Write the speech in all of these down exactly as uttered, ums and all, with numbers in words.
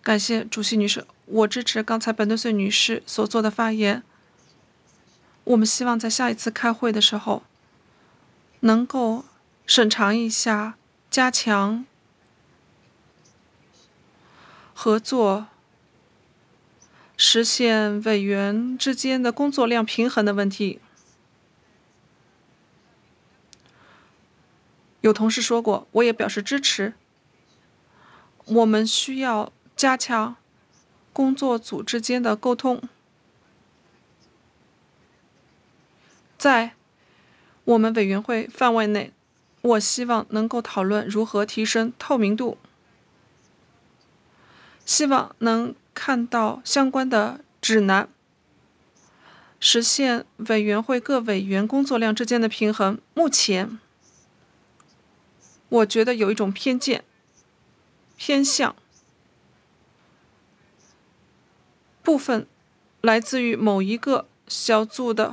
感谢主席女士，我支持刚才本顿穗女士所做的发言。我们希望在下一次开会的时候，能够审查一下加强合作、实现委员之间的工作量平衡的问题。有同事说过，我也表示支持。我们需要加强工作组之间的沟通。在我们委员会范围内，我希望能够讨论如何提升透明度，希望能看到相关的指南，实现委员会各委员工作量之间的平衡。目前，我觉得有一种偏见、偏向，部分来自于某一个小组的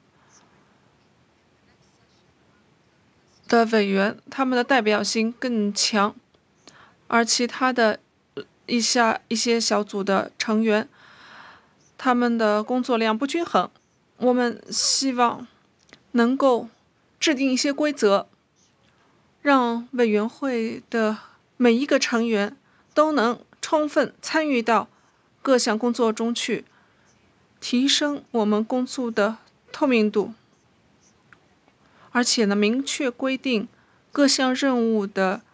的委员，他们的代表性更强，而其他的一下一些小组的成员，他们的工作量不均衡。我们希望能够制定一些规则，让委员会的每一个成员都能充分参与到各项工作中去，提升我们工作的透明度，而且呢，明确规定各项任务的